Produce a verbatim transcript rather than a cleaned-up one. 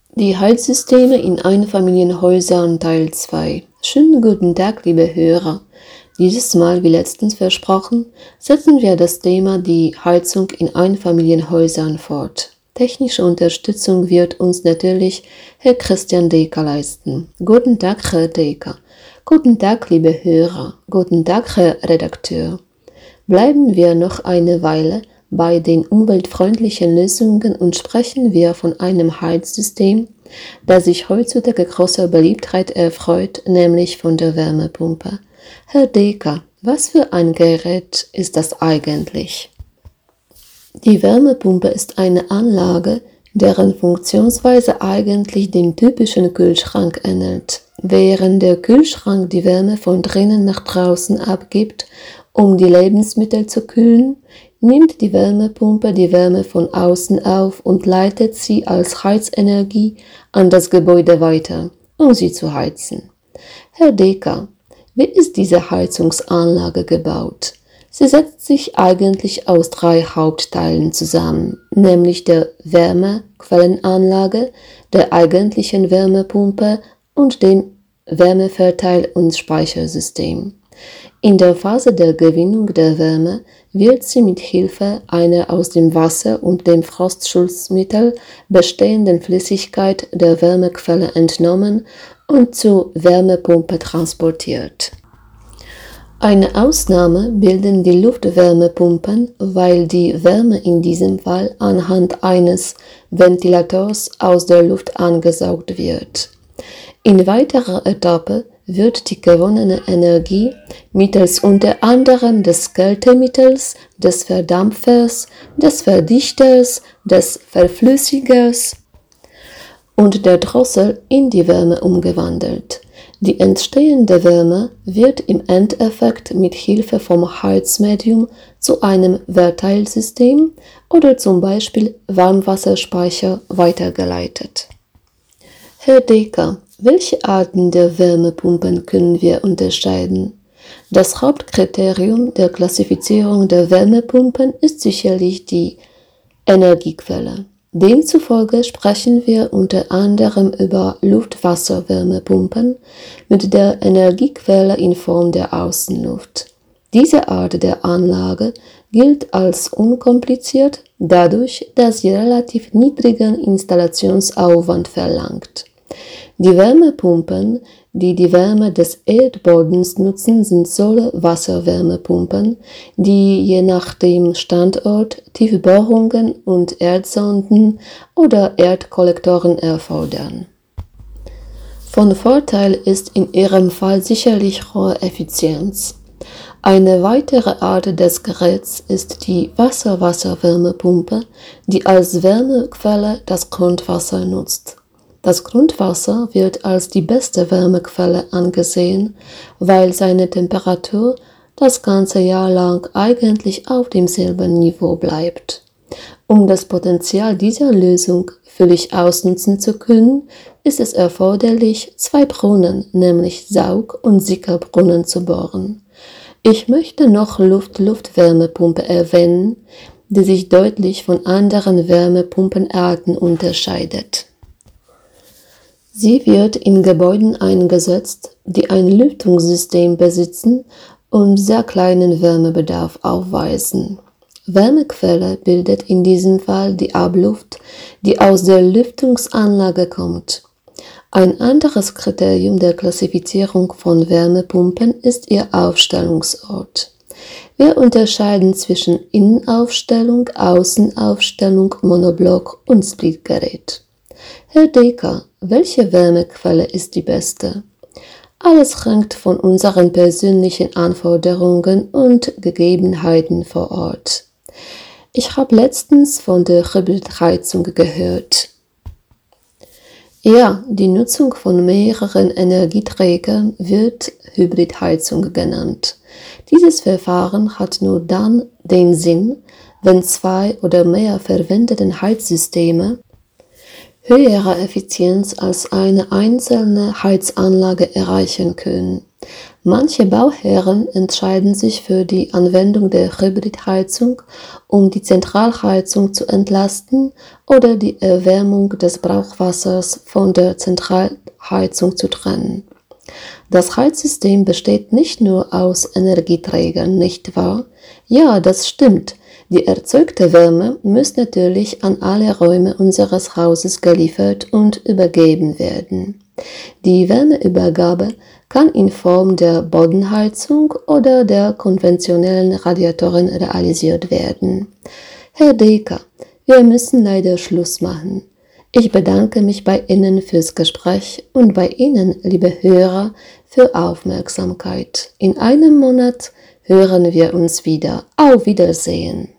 Die Heizsysteme in Einfamilienhäusern Teil zwei. Schönen guten Tag, liebe Hörer. Dieses Mal, wie letztens versprochen, setzen wir das Thema die Heizung in Einfamilienhäusern fort. Technische Unterstützung wird uns natürlich Herr Christian Decker leisten. Guten Tag, Herr Decker. Guten Tag, liebe Hörer. Guten Tag, Herr Redakteur. Bleiben wir noch eine Weile bei den umweltfreundlichen Lösungen und sprechen wir von einem Heizsystem, das sich heutzutage großer Beliebtheit erfreut, nämlich von der Wärmepumpe. Herr Decker, was für ein Gerät ist das eigentlich? Die Wärmepumpe ist eine Anlage, deren Funktionsweise eigentlich den typischen Kühlschrank ähnelt. Während der Kühlschrank die Wärme von drinnen nach draußen abgibt, um die Lebensmittel zu kühlen, nimmt die Wärmepumpe die Wärme von außen auf und leitet sie als Heizenergie an das Gebäude weiter, um sie zu heizen. Herr Decker, wie ist diese Heizungsanlage gebaut? Sie setzt sich eigentlich aus drei Hauptteilen zusammen, nämlich der Wärmequellenanlage, der eigentlichen Wärmepumpe und dem Wärmeverteil- und Speichersystem. In der Phase der Gewinnung der Wärme wird sie mit Hilfe einer aus dem Wasser und dem Frostschutzmittel bestehenden Flüssigkeit der Wärmequelle entnommen und zur Wärmepumpe transportiert. Eine Ausnahme bilden die Luftwärmepumpen, weil die Wärme in diesem Fall anhand eines Ventilators aus der Luft angesaugt wird. In weiterer Etappe wird die gewonnene Energie mittels unter anderem des Kältemittels, des Verdampfers, des Verdichters, des Verflüssigers und der Drossel in die Wärme umgewandelt. Die entstehende Wärme wird im Endeffekt mit Hilfe vom Heizmedium zu einem Verteilsystem oder zum Beispiel Warmwasserspeicher weitergeleitet. Herr Decker, welche Arten der Wärmepumpen können wir unterscheiden? Das Hauptkriterium der Klassifizierung der Wärmepumpen ist sicherlich die Energiequelle. Demzufolge sprechen wir unter anderem über Luft-Wasser-Wärmepumpen mit der Energiequelle in Form der Außenluft. Diese Art der Anlage gilt als unkompliziert, dadurch, dass sie relativ niedrigen Installationsaufwand verlangt. Die Wärmepumpen, die die Wärme des Erdbodens nutzen, sind Sohle-Wasserwärmepumpen, die je nach dem Standort Tiefbohrungen und Erdsonden oder Erdkollektoren erfordern. Von Vorteil ist in ihrem Fall sicherlich hohe Effizienz. Eine weitere Art des Geräts ist die Wasser-Wasser-Wärmepumpe, die als Wärmequelle das Grundwasser nutzt. Das Grundwasser wird als die beste Wärmequelle angesehen, weil seine Temperatur das ganze Jahr lang eigentlich auf demselben Niveau bleibt. Um das Potenzial dieser Lösung völlig ausnutzen zu können, ist es erforderlich, zwei Brunnen, nämlich Saug- und Sickerbrunnen zu bohren. Ich möchte noch Luft-Luft-Wärmepumpe erwähnen, die sich deutlich von anderen Wärmepumpenarten unterscheidet. Sie wird in Gebäuden eingesetzt, die ein Lüftungssystem besitzen und sehr kleinen Wärmebedarf aufweisen. Wärmequelle bildet in diesem Fall die Abluft, die aus der Lüftungsanlage kommt. Ein anderes Kriterium der Klassifizierung von Wärmepumpen ist ihr Aufstellungsort. Wir unterscheiden zwischen Innenaufstellung, Außenaufstellung, Monoblock und Splitgerät. Herr Decker, welche Wärmequelle ist die beste? Alles hängt von unseren persönlichen Anforderungen und Gegebenheiten vor Ort. Ich habe letztens von der Hybridheizung gehört. Ja, die Nutzung von mehreren Energieträgern wird Hybridheizung genannt. Dieses Verfahren hat nur dann den Sinn, wenn zwei oder mehr verwendete Heizsysteme höhere Effizienz als eine einzelne Heizanlage erreichen können. Manche Bauherren entscheiden sich für die Anwendung der Hybridheizung, um die Zentralheizung zu entlasten oder die Erwärmung des Brauchwassers von der Zentralheizung zu trennen. Das Heizsystem besteht nicht nur aus Energieträgern, nicht wahr? Ja, das stimmt. Die erzeugte Wärme muss natürlich an alle Räume unseres Hauses geliefert und übergeben werden. Die Wärmeübergabe kann in Form der Bodenheizung oder der konventionellen Radiatoren realisiert werden. Herr Decker, wir müssen leider Schluss machen. Ich bedanke mich bei Ihnen fürs Gespräch und bei Ihnen, liebe Hörer, für Aufmerksamkeit. In einem Monat hören wir uns wieder. Auf Wiedersehen!